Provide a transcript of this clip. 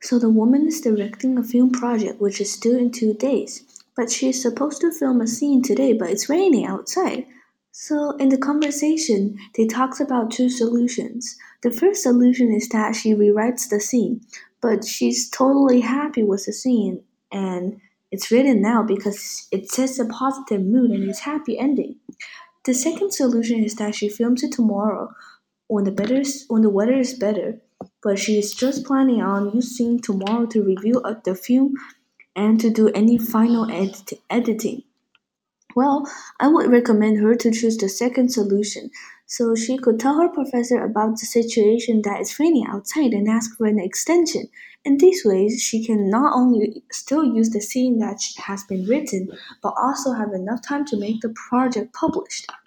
So the woman is directing a film project which is due in 2 days. But she is supposed to film a scene today, but it's raining outside. So in the conversation, they talks about two solutions. The first solution is that she rewrites the scene, but she's totally happy with the scene and it's written now because it sets a positive mood and it's happy ending. The second solution is that she films it tomorrow when the weather is better, but she is just planning on using tomorrow to review the film and to do any final editing. Well, I would recommend her to choose the second solution, so she could tell her professor about the situation that it's raining outside and ask for an extension. In these ways, she can not only still use the scene that has been written, but also have enough time to make the project published.